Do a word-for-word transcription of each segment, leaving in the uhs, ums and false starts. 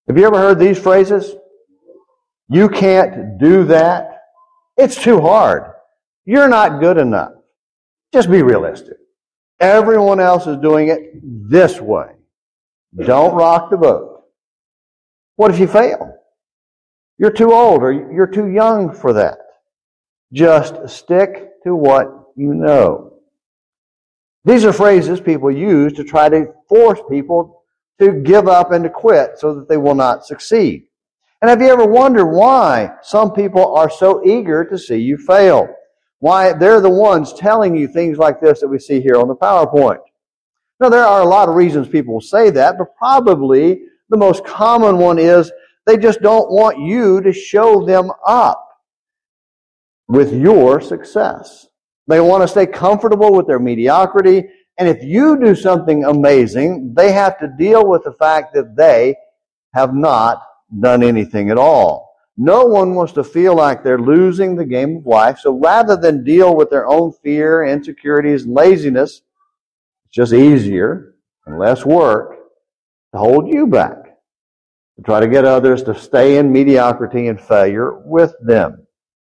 Have you ever heard these phrases? You can't do that. It's too hard. You're not good enough. Just be realistic. Everyone else is doing it this way. Don't rock the boat. What if you fail? You're too old or you're too young for that. Just stick to what you know. These are phrases people use to try to force people to give up and to quit so that they will not succeed. And have you ever wondered why some people are so eager to see you fail? Why they're the ones telling you things like this that we see here on the PowerPoint. Now, there are a lot of reasons people will say that, but probably the most common one is they just don't want you to show them up with your success. They want to stay comfortable with their mediocrity, and if you do something amazing, they have to deal with the fact that they have not done anything at all. No one wants to feel like they're losing the game of life, so rather than deal with their own fear, insecurities, and laziness, it's just easier and less work to hold you back, to try to get others to stay in mediocrity and failure with them.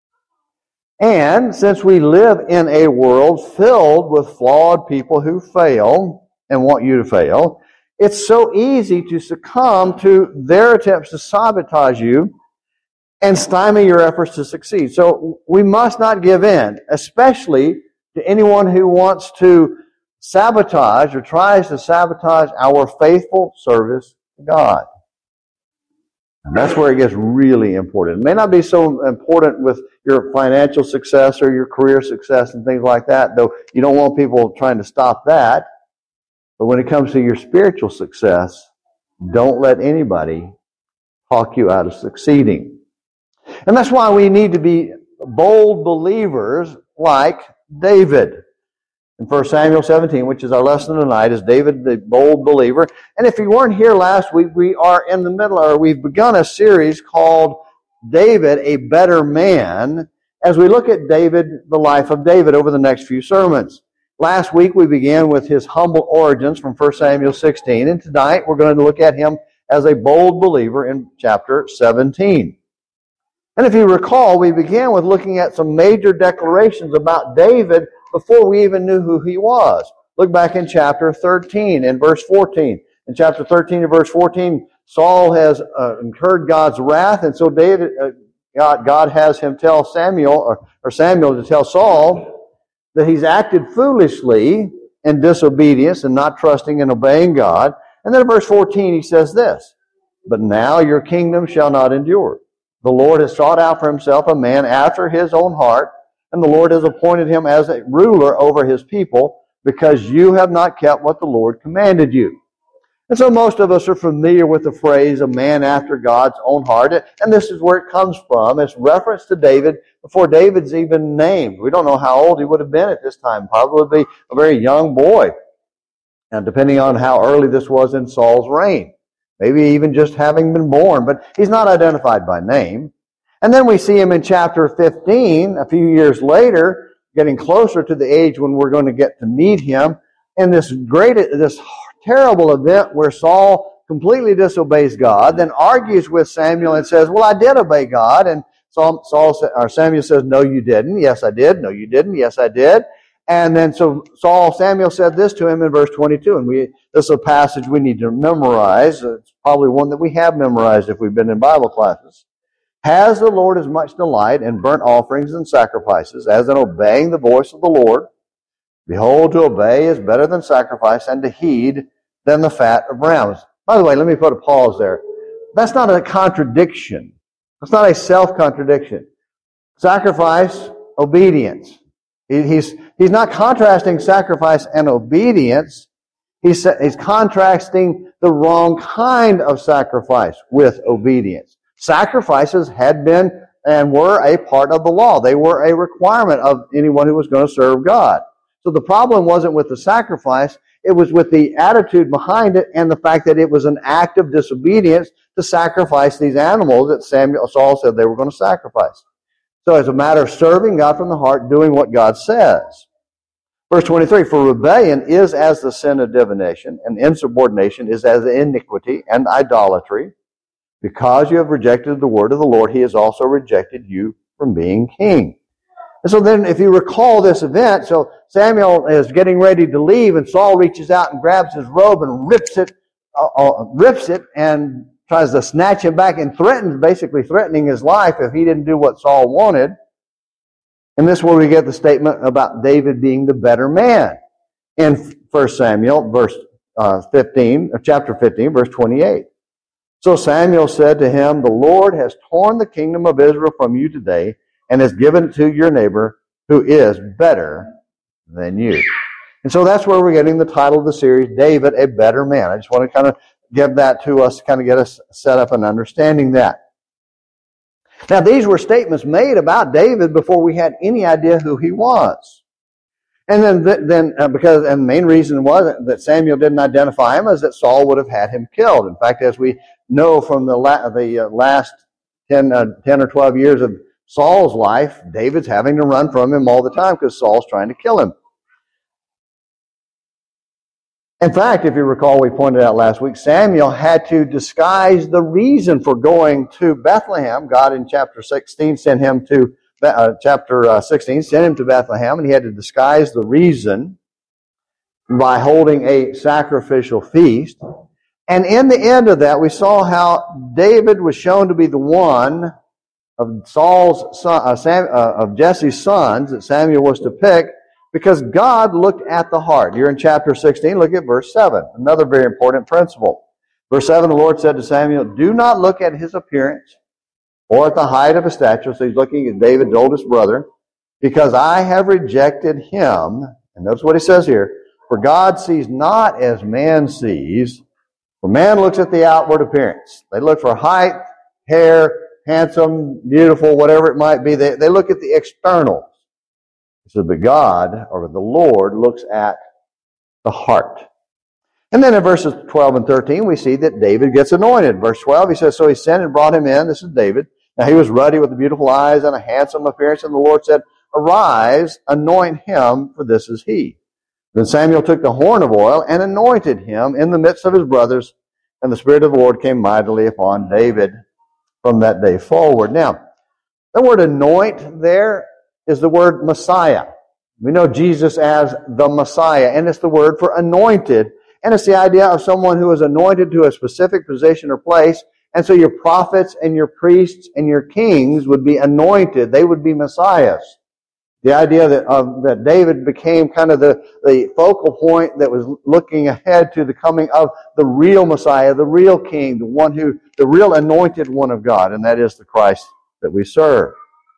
And since we live in a world filled with flawed people who fail and want you to fail, it's so easy to succumb to their attempts to sabotage you and stymie your efforts to succeed. So we must not give in, especially to anyone who wants to sabotage or tries to sabotage our faithful service to God. And that's where it gets really important. It may not be so important with your financial success or your career success and things like that, though you don't want people trying to stop that. But when it comes to your spiritual success, don't let anybody talk you out of succeeding. And that's why we need to be bold believers like David. In First Samuel seventeen, which is our lesson tonight, is David the bold believer. And if you weren't here last week, we are in the middle, or we've begun a series called David, a Better Man, as we look at David, the life of David, over the next few sermons. Last week we began with his humble origins from First Samuel sixteen, and tonight we're going to look at him as a bold believer in chapter seventeen. And if you recall, we began with looking at some major declarations about David before we even knew who he was. Look back in chapter thirteen and verse fourteen. In chapter thirteen and verse fourteen, Saul has uh, incurred God's wrath, and so David, uh, God, God has him tell Samuel, or, or Samuel to tell Saul that he's acted foolishly in disobedience and not trusting and obeying God. And then in verse fourteen, he says this, "But now your kingdom shall not endure. The Lord has sought out for himself a man after his own heart, and the Lord has appointed him as a ruler over his people, because you have not kept what the Lord commanded you." And so most of us are familiar with the phrase, a man after God's own heart, and this is where it comes from. It's reference to David before David's even named. We don't know how old he would have been at this time, probably a very young boy, and depending on how early this was in Saul's reign. Maybe even just having been born, but he's not identified by name. And then we see him in chapter fifteen, a few years later, getting closer to the age when we're going to get to meet him, in this great, this terrible event where Saul completely disobeys God, then argues with Samuel and says, "Well, I did obey God." And Saul, Saul or Samuel says, "No, you didn't." "Yes, I did." "No, you didn't." "Yes, I did." And then so Saul, Samuel said this to him in verse twenty-two, and we this is a passage we need to memorize. It's probably one that we have memorized if we've been in Bible classes. "Has the Lord as much delight in burnt offerings and sacrifices as in obeying the voice of the Lord? Behold, to obey is better than sacrifice, and to heed than the fat of rams." By the way, let me put a pause there. That's not a contradiction. It's not a self-contradiction. Sacrifice, obedience. He's, he's not contrasting sacrifice and obedience. He's, he's contrasting the wrong kind of sacrifice with obedience. Sacrifices had been and were a part of the law. They were a requirement of anyone who was going to serve God. So the problem wasn't with the sacrifice, it was with the attitude behind it and the fact that it was an act of disobedience to sacrifice these animals that Samuel, Saul said they were going to sacrifice. So it's a matter of serving God from the heart, doing what God says. Verse twenty-three, "For rebellion is as the sin of divination, and insubordination is as iniquity and idolatry. Because you have rejected the word of the Lord, he has also rejected you from being king. And so then, if you recall this event, so Samuel is getting ready to leave, and Saul reaches out and grabs his robe and rips it, uh, uh, rips it, and tries to snatch him back and threatens, basically threatening his life if he didn't do what Saul wanted. And this is where we get the statement about David being the better man in First Samuel, verse uh, fifteen, or chapter fifteen, verse twenty-eight. So Samuel said to him, "The Lord has torn the kingdom of Israel from you today, and has given it to your neighbor who is better than you." And so that's where we're getting the title of the series, David, a Better Man. I just want to kind of give that to us, kind of get us set up and understanding that. Now, these were statements made about David before we had any idea who he was. And then, then uh, because, and the main reason was that Samuel didn't identify him is that Saul would have had him killed. In fact, as we know from the, la- the uh, last ten, uh, ten or twelve years of Saul's life, David's having to run from him all the time because Saul's trying to kill him. In fact, if you recall, we pointed out last week, Samuel had to disguise the reason for going to Bethlehem. God in chapter sixteen sent him to, uh, chapter uh, sixteen sent him to Bethlehem, and he had to disguise the reason by holding a sacrificial feast. And in the end of that, we saw how David was shown to be the one of Saul's son, uh, Sam, uh, of Jesse's sons that Samuel was to pick, because God looked at the heart. You're in chapter sixteen, look at verse seven. Another very important principle. Verse seven, the Lord said to Samuel, "Do not look at his appearance or at the height of his stature." So he's looking at David's oldest brother. "Because I have rejected him." And notice what he says here. "For God sees not as man sees. For man looks at the outward appearance." They look for height, hair, handsome, beautiful, whatever it might be. They, they look at the externals. So but God, or the Lord, looks at the heart. And then in verses twelve and thirteen, we see that David gets anointed. Verse twelve, he says, "So he sent and brought him in." This is David. Now he was ruddy with beautiful eyes and a handsome appearance. And the Lord said, "Arise, anoint him, for this is he." Then Samuel took the horn of oil and anointed him in the midst of his brothers. And the Spirit of the Lord came mightily upon David from that day forward. Now, the word anoint there is the word Messiah. We know Jesus as the Messiah, and it's the word for anointed. And it's the idea of someone who is anointed to a specific position or place. And so your prophets and your priests and your kings would be anointed. They would be messiahs. The idea that uh, that David became kind of the, the focal point that was looking ahead to the coming of the real Messiah, the real King, the one who, the real anointed one of God, and that is the Christ that we serve.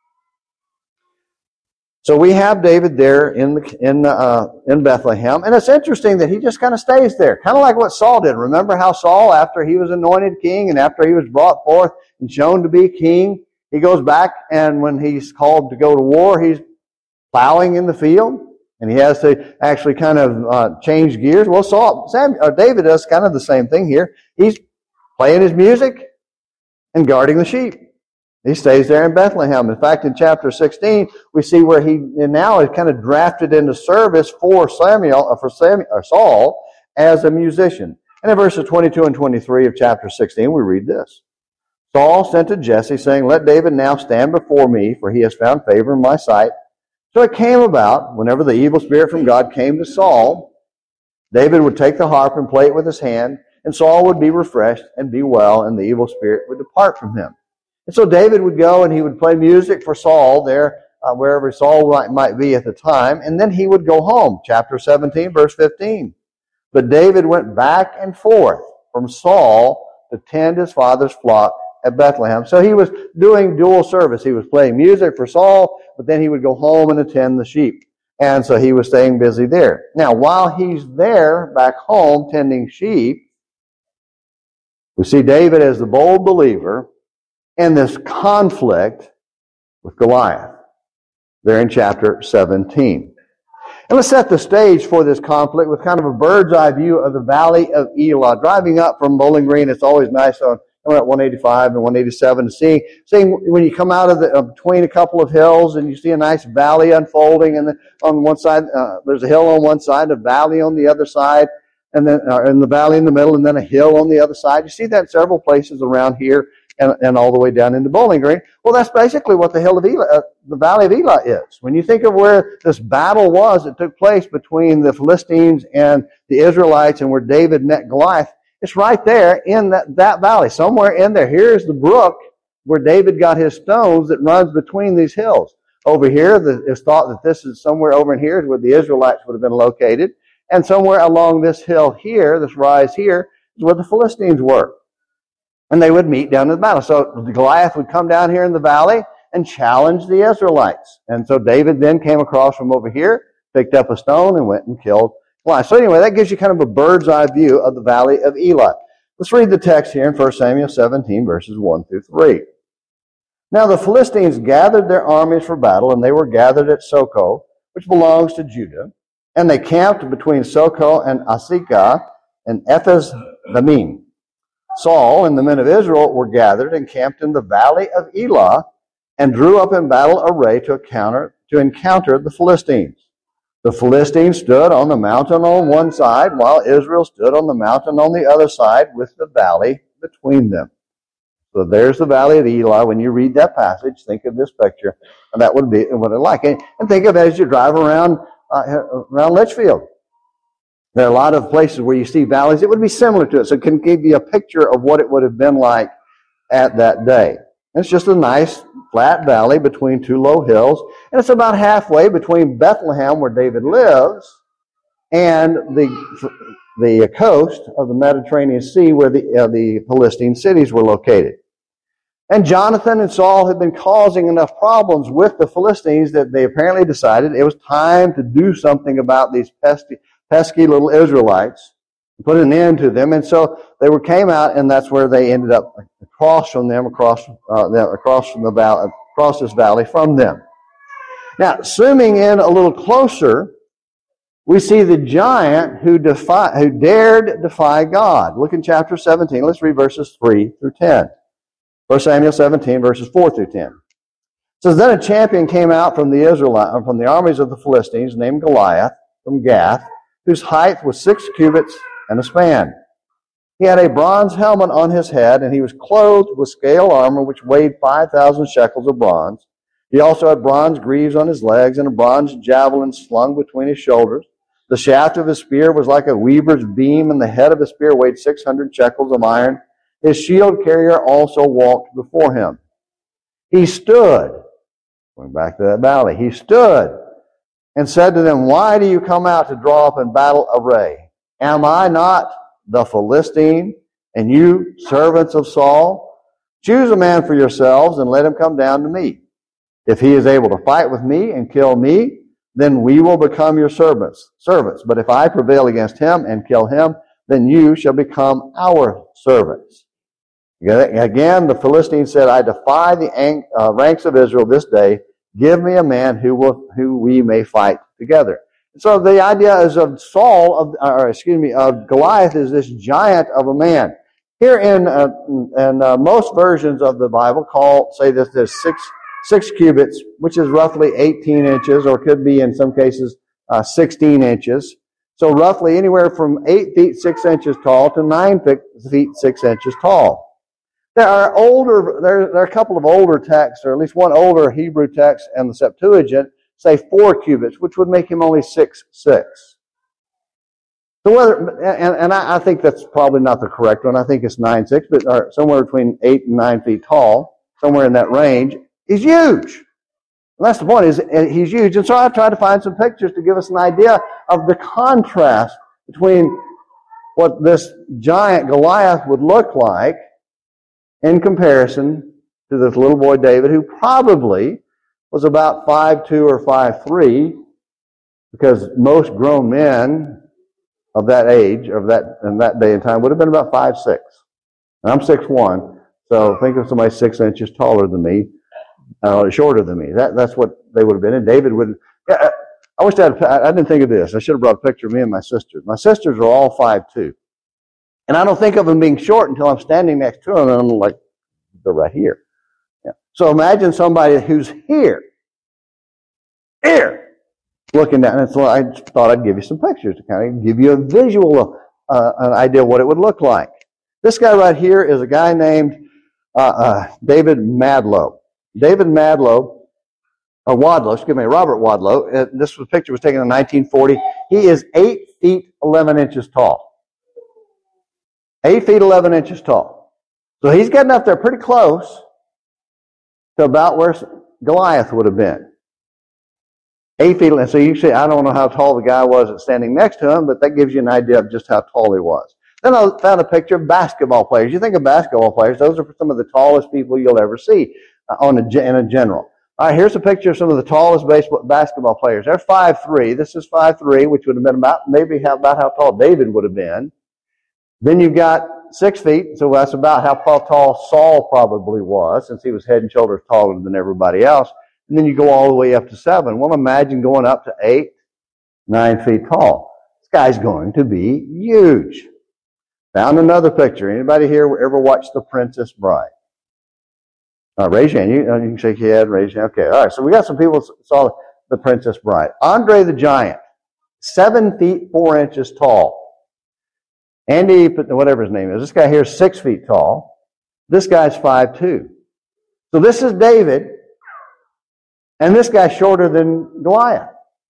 So we have David there in the, in uh, in Bethlehem, and it's interesting that he just kind of stays there, kind of like what Saul did. Remember how Saul, after he was anointed king and after he was brought forth and shown to be king, he goes back, and when he's called to go to war, he's plowing in the field, and he has to actually kind of uh, change gears. Well, Saul, Sam, or David does kind of the same thing here. He's playing his music and guarding the sheep. He stays there in Bethlehem. In fact, in chapter sixteen, we see where he now is kind of drafted into service for Samuel, or for Samuel, or Saul, as a musician. And in verses twenty-two and twenty-three of chapter sixteen, we read this. "Saul sent to Jesse, saying, 'Let David now stand before me, for he has found favor in my sight.' So it came about, whenever the evil spirit from God came to Saul, David would take the harp and play it with his hand, and Saul would be refreshed and be well, and the evil spirit would depart from him." And so David would go and he would play music for Saul there, uh, wherever Saul might, might be at the time, and then he would go home. Chapter seventeen, verse fifteen. "But David went back and forth from Saul to tend his father's flock at Bethlehem." So he was doing dual service. He was playing music for Saul, but then he would go home and attend the sheep. And so he was staying busy there. Now, while he's there back home tending sheep, we see David as the bold believer in this conflict with Goliath there in chapter seventeen. And let's set the stage for this conflict with kind of a bird's eye view of the Valley of Elah. Driving up from Bowling Green, it's always nice on coming up one eighty-five and one eighty-seven, seeing, seeing when you come out of the, uh, between a couple of hills and you see a nice valley unfolding, and then on one side, uh, there's a hill on one side, a valley on the other side, and then uh, in the valley in the middle, and then a hill on the other side. You see that in several places around here, and, and all the way down into Bowling Green. Well, that's basically what the hill of Elah, uh, the valley of Elah is. When you think of where this battle was that took place between the Philistines and the Israelites, and where David met Goliath, it's right there in that, that valley, somewhere in there. Here's the brook where David got his stones that runs between these hills. Over here, the, it's thought that this is somewhere over in here is where the Israelites would have been located. And somewhere along this hill here, this rise here, is where the Philistines were. And they would meet down in the battle. So Goliath would come down here in the valley and challenge the Israelites. And so David then came across from over here, picked up a stone, and went and killed Goliath. So anyway, that gives you kind of a bird's eye view of the valley of Elah. Let's read the text here in First Samuel seventeen, verses one through three. Now the Philistines gathered their armies for battle, and they were gathered at Socoh, which belongs to Judah. And they camped between Socoh and Azekah and Ephes-dammim. Saul and the men of Israel were gathered and camped in the valley of Elah, and drew up in battle array to encounter, to encounter the Philistines. The Philistines stood on the mountain on one side, while Israel stood on the mountain on the other side, with the valley between them. So there's the valley of Elah. When you read that passage, think of this picture, and that would be what it's like. And, and think of it as you drive around uh, around Litchfield. There are a lot of places where you see valleys. It would be similar to it, so it can give you a picture of what it would have been like at that day. It's just a nice flat valley between two low hills, and it's about halfway between Bethlehem, where David lives, and the the coast of the Mediterranean Sea, where the uh, the Philistine cities were located. And Jonathan and Saul had been causing enough problems with the Philistines that they apparently decided it was time to do something about these pesky, pesky little Israelites, put an end to them. And so they were came out, and that's where they ended up across from them, across uh, them, across from the valley, across this valley from them. Now, zooming in a little closer, we see the giant who defy, who dared defy God. Look in chapter seventeen. Let's read verses three through ten. First Samuel seventeen, verses four through ten. It says, Then a champion came out from the Israelites, from the armies of the Philistines, named Goliath, from Gath, whose height was six cubits and a span. He had a bronze helmet on his head, and he was clothed with scale armor, which weighed five thousand shekels of bronze. He also had bronze greaves on his legs, and a bronze javelin slung between his shoulders. The shaft of his spear was like a weaver's beam, and the head of his spear weighed six hundred shekels of iron. His shield carrier also walked before him. He stood, going back to that valley, he stood and said to them, Why do you come out to draw up in battle array? Am I not the Philistine, and you servants of Saul? Choose a man for yourselves and let him come down to me. If he is able to fight with me and kill me, then we will become your servants. servants. But if I prevail against him and kill him, then you shall become our servants. Again, the Philistine said, I defy the uh, ranks of Israel this day. Give me a man who will, who we may fight together. So the idea is of Saul, of, or excuse me, of Goliath is this giant of a man. Here in uh, in uh, most versions of the Bible, call say that there's six six cubits, which is roughly eighteen inches, or could be in some cases uh, sixteen inches. So roughly anywhere from eight feet six inches tall to nine feet six inches tall. There are older, there, there are a couple of older texts, or at least one older Hebrew text, and the Septuagint say four cubits, which would make him only six six. So whether, and, and I, I think that's probably not the correct one. I think it's nine six, but or somewhere between eight and nine feet tall, somewhere in that range. He's huge. And that's the point, is he's huge. And so I tried to find some pictures to give us an idea of the contrast between what this giant Goliath would look like in comparison to this little boy David, who probably was about five two or five three, because most grown men of that age, of that in that day and time, would have been about five six. And I'm six one, so think of somebody six inches taller than me, uh, shorter than me. That that's what they would have been. And David would. Yeah, I wish I had. I didn't think of this. I should have brought a picture of me and my sisters. My sisters are all five two. And I don't think of them being short until I'm standing next to them, and I'm like, they're right here. Yeah. So imagine somebody who's here, here, looking down. And so I thought I'd give you some pictures to kind of give you a visual uh, an idea of what it would look like. This guy right here is a guy named uh, uh, David Madlow. David Madlow, or Wadlow, excuse me, Robert Wadlow. Uh, this was, picture was taken in nineteen forty. He is eight feet eleven inches tall. Eight feet eleven inches tall. So he's getting up there pretty close to about where Goliath would have been. Eight feet. So you see, I don't know how tall the guy was that's standing next to him, but that gives you an idea of just how tall he was. Then I found a picture of basketball players. You think of basketball players; those are some of the tallest people you'll ever see uh, on a, in a general. All right, here's a picture of some of the tallest baseball, basketball players. They're five three. This is five three, which would have been about maybe how, about how tall David would have been. Then you've got six feet, so that's about how tall Saul probably was, since he was head and shoulders taller than everybody else. And then you go all the way up to seven. Well, imagine going up to eight, nine feet tall. This guy's going to be huge. Found another picture. Anybody here ever watched The Princess Bride? Uh, raise your hand. You, you can shake your head, raise your hand. Okay, all right. So we got some people who saw The Princess Bride. Andre the Giant, seven feet, four inches tall. Andy, whatever his name is, this guy here is six feet tall. This guy's five two. So this is David, and this guy's shorter than Goliath.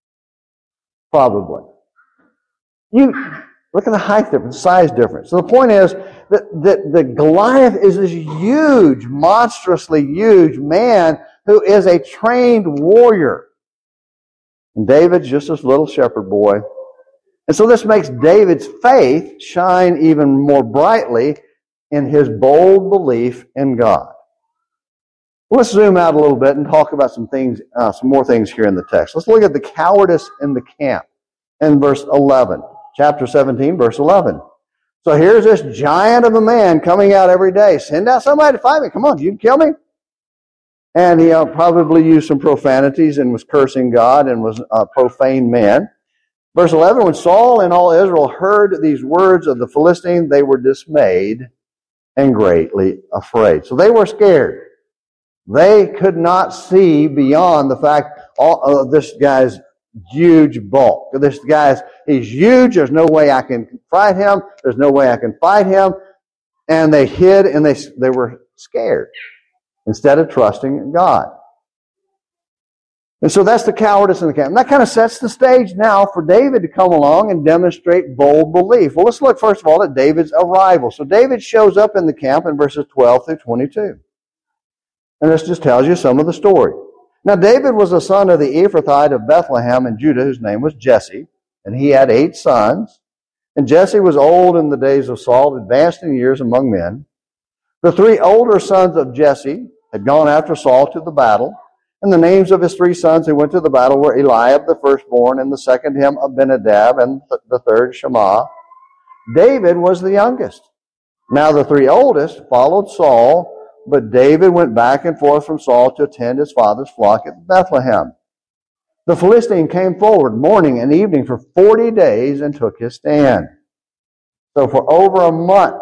Probably. You look at the height difference, size difference. So the point is that, that the Goliath is this huge, monstrously huge man who is a trained warrior. And David's just this little shepherd boy. And so this makes David's faith shine even more brightly in his bold belief in God. Let's zoom out a little bit and talk about some things, uh, some more things here in the text. Let's look at the cowardice in the camp in verse eleven. Chapter seventeen, verse eleven. So here's this giant of a man coming out every day. Send out somebody to fight me. Come on, you can kill me. And he uh, probably used some profanities and was cursing God and was a profane man. Verse eleven, when Saul and all Israel heard these words of the Philistine, they were dismayed and greatly afraid. So they were scared. They could not see beyond the fact all of this guy's huge bulk. This guy's, he's huge. There's no way I can fight him. There's no way I can fight him. And they hid and they, they were scared instead of trusting in God. And so that's the cowardice in the camp. And that kind of sets the stage now for David to come along and demonstrate bold belief. Well, let's look first of all at David's arrival. So David shows up in the camp in verses twelve through twenty-two. And this just tells you some of the story. Now, David was the son of the Ephrathite of Bethlehem in Judah, whose name was Jesse. And he had eight sons. And Jesse was old in the days of Saul, advanced in years among men. The three older sons of Jesse had gone after Saul to the battle. And the names of his three sons who went to the battle were Eliab, the firstborn, and the second him Abinadab, and the third Shammah. David was the youngest. Now the three oldest followed Saul, but David went back and forth from Saul to attend his father's flock at Bethlehem. The Philistine came forward morning and evening for forty days and took his stand. So for over a month,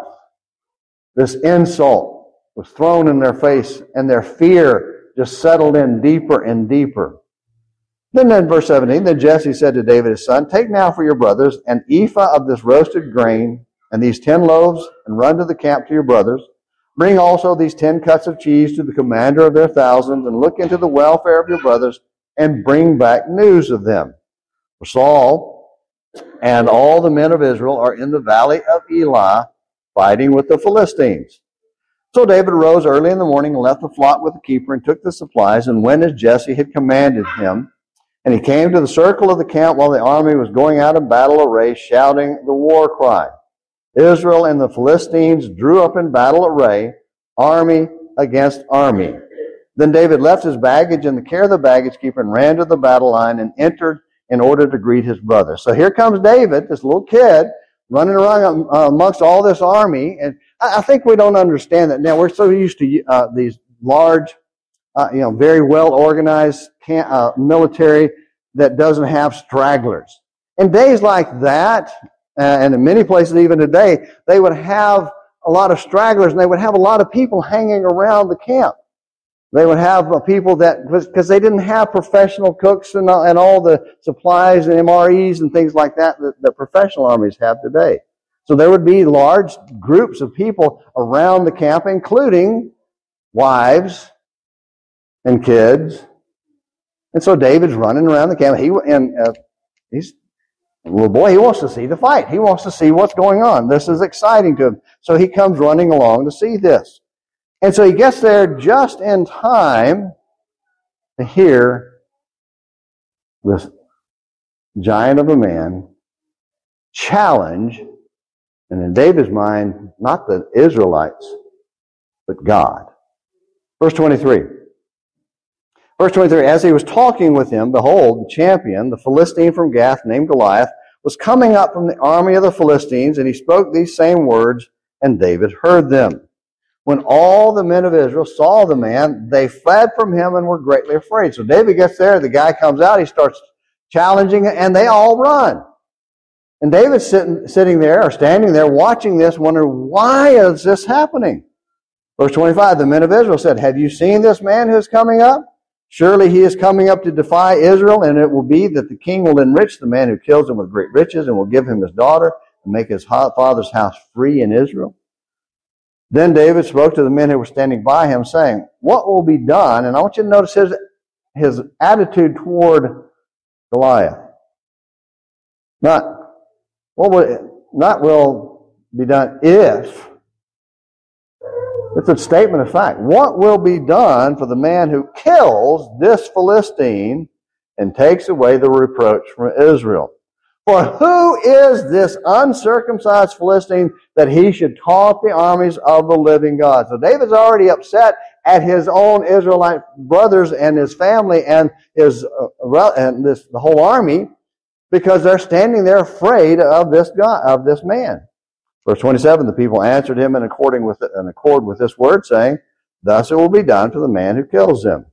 this insult was thrown in their face, and their fear just settled in deeper and deeper. Then in verse seventeen, then Jesse said to David his son, take now for your brothers an ephah of this roasted grain and these ten loaves, and run to the camp to your brothers. Bring also these ten cuts of cheese to the commander of their thousands, and look into the welfare of your brothers, and bring back news of them. For Saul and all the men of Israel are in the valley of Elah, fighting with the Philistines. So David arose early in the morning and left the flock with the keeper and took the supplies and went as Jesse had commanded him. And he came to the circle of the camp while the army was going out in battle array, shouting the war cry. Israel and the Philistines drew up in battle array, army against army. Then David left his baggage in the care of the baggage keeper and ran to the battle line and entered in order to greet his brother. So here comes David, this little kid, running around amongst all this army. And I think we don't understand that now. We're so used to uh, these large, uh, you know, very well organized camp, uh, military that doesn't have stragglers. In days like that, uh, and in many places even today, they would have a lot of stragglers, and they would have a lot of people hanging around the camp. They would have uh, people that, because they didn't have professional cooks and, uh, and all the supplies and M R Es and things like that that the professional armies have today. So there would be large groups of people around the camp, including wives and kids. And so David's running around the camp. He and uh, he's a little boy. He wants to see the fight. He wants to see what's going on. This is exciting to him. So he comes running along to see this. And so he gets there just in time to hear this giant of a man challenge, and in David's mind, not the Israelites, but God. Verse twenty-three. Verse twenty-three, as he was talking with him, behold, the champion, the Philistine from Gath, named Goliath, was coming up from the army of the Philistines, and he spoke these same words, and David heard them. When all the men of Israel saw the man, they fled from him and were greatly afraid. So David gets there, the guy comes out, he starts challenging, and they all run. And David's sitting, sitting there, or standing there, watching this, wondering, why is this happening? Verse twenty-five, the men of Israel said, have you seen this man who is coming up? Surely he is coming up to defy Israel, and it will be that the king will enrich the man who kills him with great riches, and will give him his daughter, and make his father's house free in Israel. Then David spoke to the men who were standing by him, saying, what will be done? And I want you to notice his, his attitude toward Goliath. Not what will, not will be done if. It's a statement of fact. What will be done for the man who kills this Philistine and takes away the reproach from Israel? For who is this uncircumcised Philistine that he should taunt the armies of the living God? So David's already upset at his own Israelite brothers and his family and his uh, and this the whole army, because they're standing there afraid of this God, of this man. Verse twenty-seven, the people answered him in according with in accord with this word, saying, thus it will be done to the man who kills him.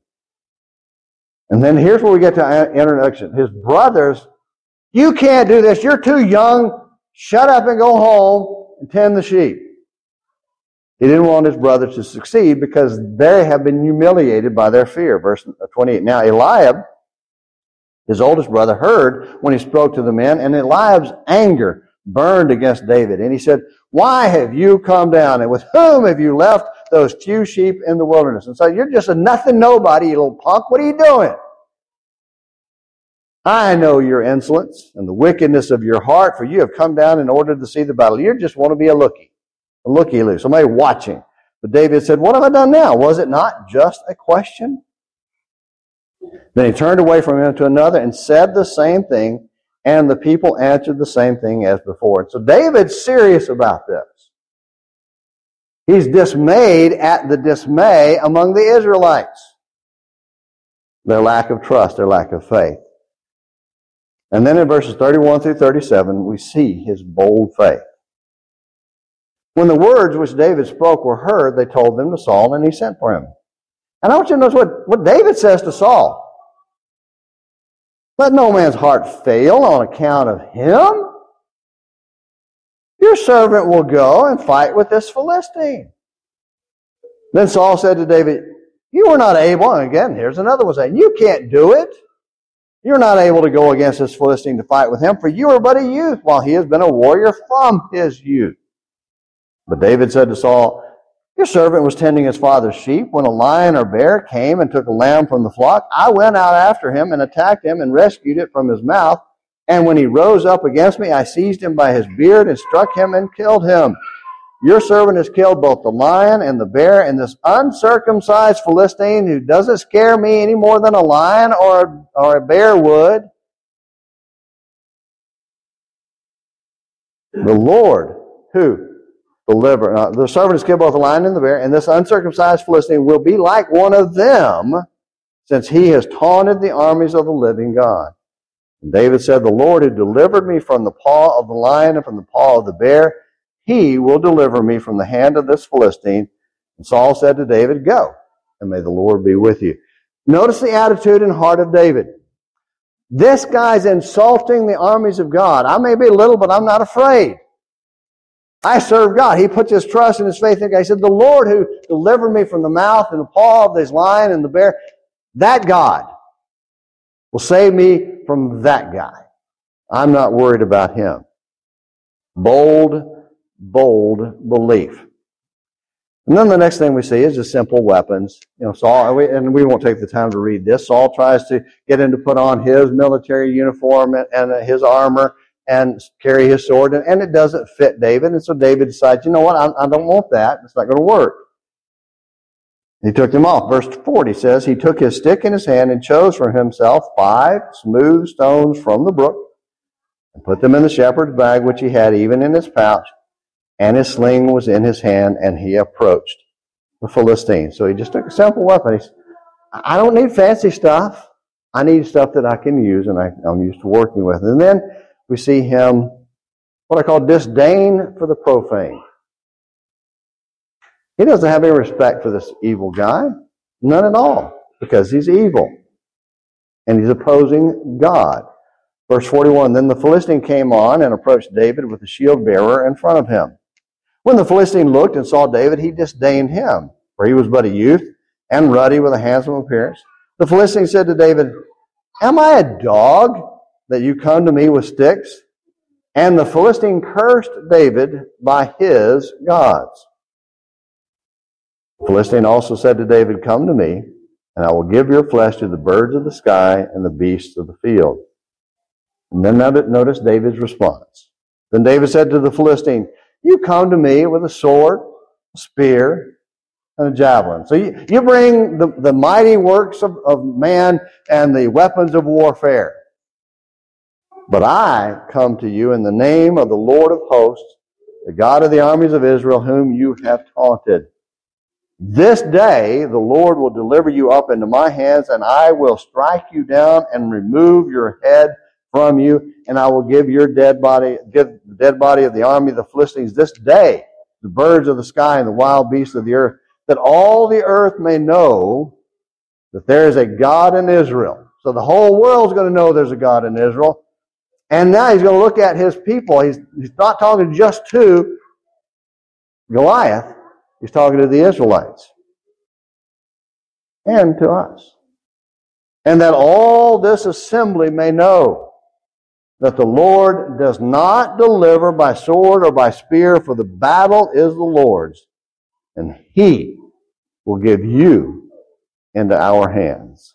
And then here's where we get to introduction. His brothers, you can't do this. You're too young. Shut up and go home and tend the sheep. He didn't want his brothers to succeed because they have been humiliated by their fear. Verse twenty-eight. Now Eliab, his oldest brother, heard when he spoke to the men, and Eliab's anger burned against David. And he said, why have you come down? And with whom have you left those few sheep in the wilderness? And so you're just a nothing nobody, you little punk. What are you doing? I know your insolence and the wickedness of your heart, for you have come down in order to see the battle. You just want to be a looky, a looky-loo, somebody watching. But David said, what have I done now? Was it not just a question? Then he turned away from him to another and said the same thing, and the people answered the same thing as before. And so David's serious about this. He's dismayed at the dismay among the Israelites. Their lack of trust, their lack of faith. And then in verses thirty-one through thirty-seven, we see his bold faith. When the words which David spoke were heard, they told them to Saul, and he sent for him. And I want you to notice what, what David says to Saul. Let no man's heart fail on account of him. Your servant will go and fight with this Philistine. Then Saul said to David, you were not able, and again, here's another one saying, you can't do it. You're not able to go against this Philistine to fight with him, for you are but a youth, while he has been a warrior from his youth. But David said to Saul, your servant was tending his father's sheep when a lion or bear came and took a lamb from the flock. I went out after him and attacked him and rescued it from his mouth. And when he rose up against me, I seized him by his beard and struck him and killed him. Your servant has killed both the lion and the bear, and this uncircumcised Philistine who doesn't scare me any more than a lion or, or a bear would. The Lord who deliver. Uh, the servant has killed both the lion and the bear, and this uncircumcised Philistine will be like one of them, since he has taunted the armies of the living God. And David said, the Lord who delivered me from the paw of the lion and from the paw of the bear, he will deliver me from the hand of this Philistine. And Saul said to David, go, and may the Lord be with you. Notice the attitude and heart of David. This guy's insulting the armies of God. I may be little, but I'm not afraid. I serve God. He puts his trust and his faith in God. He said, the Lord who delivered me from the mouth and the paw of this lion and the bear, that God will save me from that guy. I'm not worried about him. Bold bold belief. And then the next thing we see is just simple weapons. You know, Saul, and we won't take the time to read this. Saul tries to get him to put on his military uniform and, and his armor and carry his sword, and, and it doesn't fit David. And so David decides, you know what, I, I don't want that. It's not going to work. He took them off. Verse forty says, he took his stick in his hand and chose for himself five smooth stones from the brook and put them in the shepherd's bag which he had even in his pouch. And his sling was in his hand, and he approached the Philistine. So he just took a simple weapon. He said, I don't need fancy stuff. I need stuff that I can use and I, I'm used to working with. And then we see him, what I call disdain for the profane. He doesn't have any respect for this evil guy. None at all. Because he's evil. And he's opposing God. Verse forty-one, then the Philistine came on and approached David with the shield bearer in front of him. When the Philistine looked and saw David, he disdained him, for he was but a youth and ruddy with a handsome appearance. The Philistine said to David, am I a dog that you come to me with sticks? And the Philistine cursed David by his gods. The Philistine also said to David, come to me, and I will give your flesh to the birds of the sky and the beasts of the field. And then notice David's response. Then David said to the Philistine, you come to me with a sword, a spear, and a javelin. So you, you bring the, the mighty works of, of man and the weapons of warfare. But I come to you in the name of the Lord of hosts, the God of the armies of Israel, whom you have taunted. This day the Lord will deliver you up into my hands, and I will strike you down and remove your head from you, and I will give your dead body, give the dead body of the army of the Philistines this day, the birds of the sky and the wild beasts of the earth, that all the earth may know that there is a God in Israel. So the whole world's going to know there's a God in Israel. And now he's going to look at his people. He's, he's not talking just to Goliath. He's talking to the Israelites. And to us. And that all this assembly may know that the Lord does not deliver by sword or by spear, for the battle is the Lord's, and he will give you into our hands.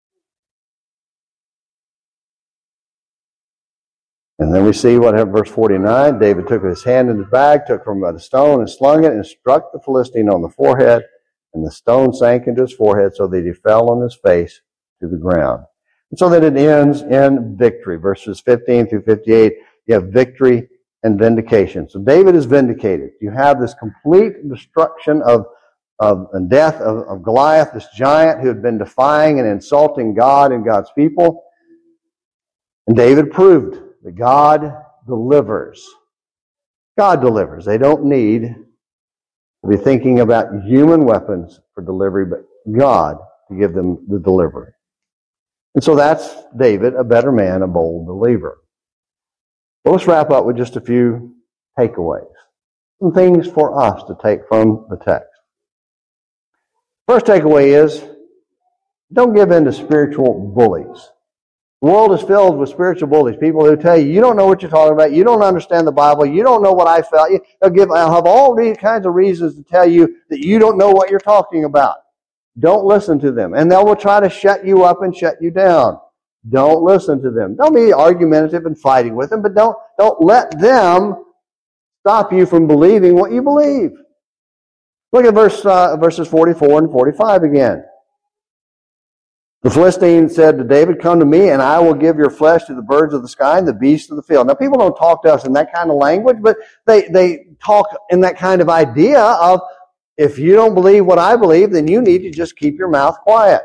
And then we see what happened, verse forty-nine. David took his hand in his bag, took from the stone and slung it, and struck the Philistine on the forehead, and the stone sank into his forehead, so that he fell on his face to the ground. And so that it ends in victory. Verses fifteen through fifty-eight, you have victory and vindication. So David is vindicated. You have this complete destruction of, of and death of, of Goliath, this giant who had been defying and insulting God and God's people. And David proved that God delivers. God delivers. They don't need to be thinking about human weapons for delivery, but God to give them the delivery. And so that's David, a better man, a bold believer. Well, let's wrap up with just a few takeaways. Some things for us to take from the text. First takeaway is, don't give in to spiritual bullies. The world is filled with spiritual bullies, people who tell you, you don't know what you're talking about, you don't understand the Bible, you don't know what I felt. They'll give, I'll have all these kinds of reasons to tell you that you don't know what you're talking about. Don't listen to them. And they will try to shut you up and shut you down. Don't listen to them. Don't be argumentative and fighting with them, but don't, don't let them stop you from believing what you believe. Look at verse uh, verses forty-four and forty-five again. The Philistine said to David, come to me, and I will give your flesh to the birds of the sky and the beasts of the field. Now, people don't talk to us in that kind of language, but they, they talk in that kind of idea of, if you don't believe what I believe, then you need to just keep your mouth quiet.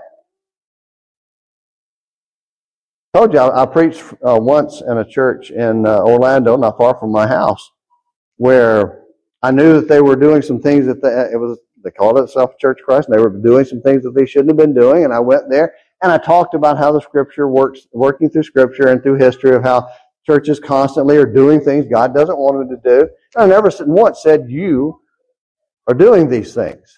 I told you, I, I preached uh, once in a church in uh, Orlando, not far from my house, where I knew that they were doing some things that they, it was, they called it Self Church Christ, and they were doing some things that they shouldn't have been doing, and I went there, and I talked about how the Scripture works, working through Scripture and through history of how churches constantly are doing things God doesn't want them to do. And I never once said, you are doing these things.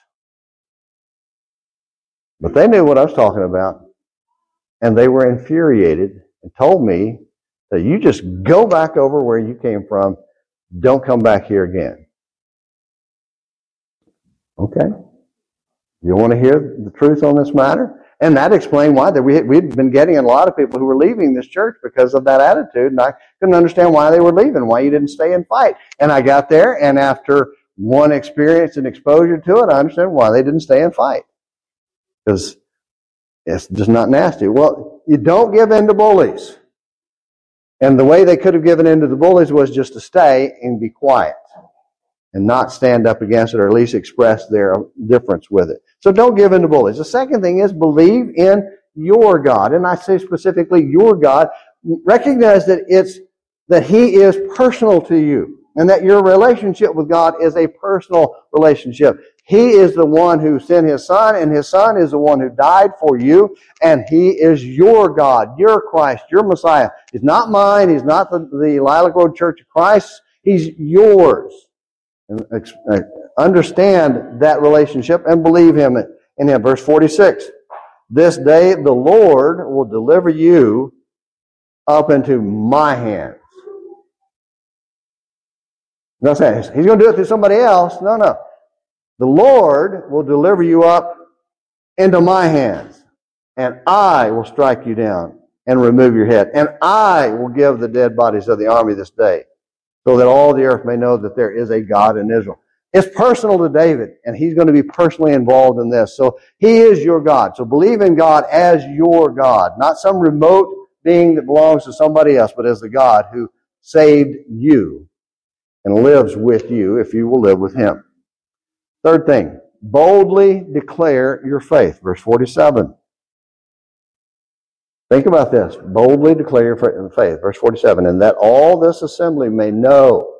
But they knew what I was talking about, and they were infuriated and told me that you just go back over where you came from, don't come back here again. Okay. You want to hear the truth on this matter? And that explained why that we we'd been getting a lot of people who were leaving this church because of that attitude, and I couldn't understand why they were leaving, why you didn't stay and fight. And I got there, and after one experience and exposure to it, I understand why they didn't stay and fight. Because it's just not nasty. Well, you don't give in to bullies. And the way they could have given in to the bullies was just to stay and be quiet and not stand up against it, or at least express their difference with it. So don't give in to bullies. The second thing is believe in your God. And I say specifically your God. Recognize that it's that He is personal to you, and that your relationship with God is a personal relationship. He is the one who sent His Son, and His Son is the one who died for you, and He is your God, your Christ, your Messiah. He's not mine. He's not the, the Lilac Road Church of Christ. He's yours. And understand that relationship and believe Him in Him. Verse forty-six. This day the Lord will deliver you up into my hands. No sense. He's going to do it through somebody else. No, no. The Lord will deliver you up into my hands, and I will strike you down and remove your head. And I will give the dead bodies of the army this day, so that all the earth may know that there is a God in Israel. It's personal to David, and he's going to be personally involved in this. So He is your God. So believe in God as your God, not some remote being that belongs to somebody else, but as the God who saved you and lives with you if you will live with Him. Third thing, boldly declare your faith. Verse forty-seven. Think about this. Boldly declare your faith. Verse forty-seven. And that all this assembly may know.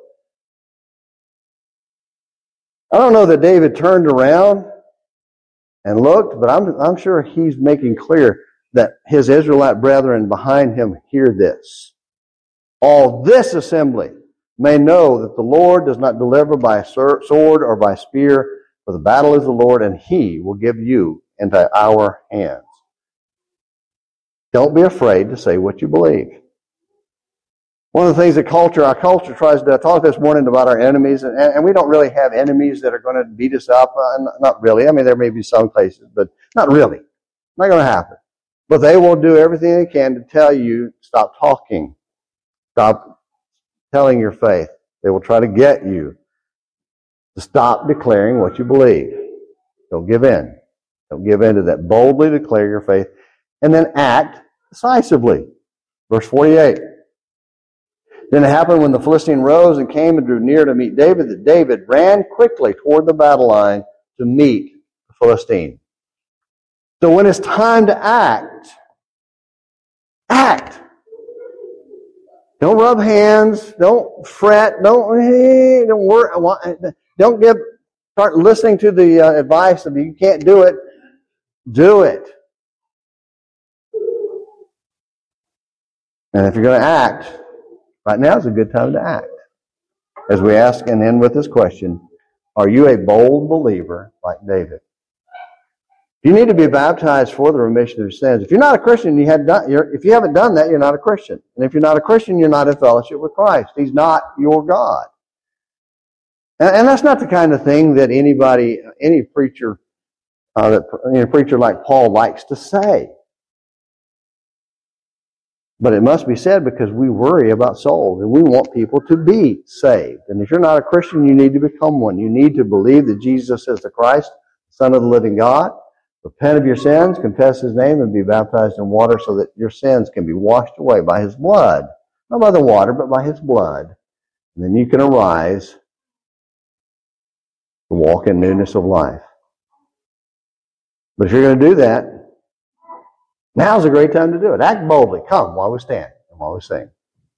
I don't know that David turned around and looked, but I'm, I'm sure he's making clear that his Israelite brethren behind him hear this. All this assembly may know that the Lord does not deliver by sword or by spear, for the battle is the Lord, and He will give you into our hands. Don't be afraid to say what you believe. One of the things that culture, our culture tries to talk this morning about our enemies, and, and we don't really have enemies that are going to beat us up. Uh, not really. I mean, there may be some cases, but not really. Not going to happen. But they will do everything they can to tell you, stop talking. Stop telling your faith. They will try to get you to stop declaring what you believe. Don't give in. Don't give in to that. Boldly declare your faith, and then act decisively. Verse forty-eight. Then it happened when the Philistine rose and came and drew near to meet David, that David ran quickly toward the battle line to meet the Philistine. So when it's time to act, act. Don't rub hands. Don't fret. Don't hey, don't worry. Don't give. Start listening to the uh, advice of you can't do it. Do it. And if you're going to act, right now is a good time to act. As we ask and end with this question: are you a bold believer like David? You need to be baptized for the remission of your sins. If you're not a Christian, you had done, you're, if you haven't done that, you're not a Christian. And if you're not a Christian, you're not in fellowship with Christ. He's not your God. And, and that's not the kind of thing that anybody, any preacher, uh, that any preacher like Paul likes to say. But it must be said because we worry about souls and we want people to be saved. And if you're not a Christian, you need to become one. You need to believe that Jesus is the Christ, Son of the living God. Repent of your sins, confess His name, and be baptized in water so that your sins can be washed away by His blood. Not by the water, but by His blood. And then you can arise to walk in newness of life. But if you're going to do that, now's a great time to do it. Act boldly. Come while we stand and while we sing.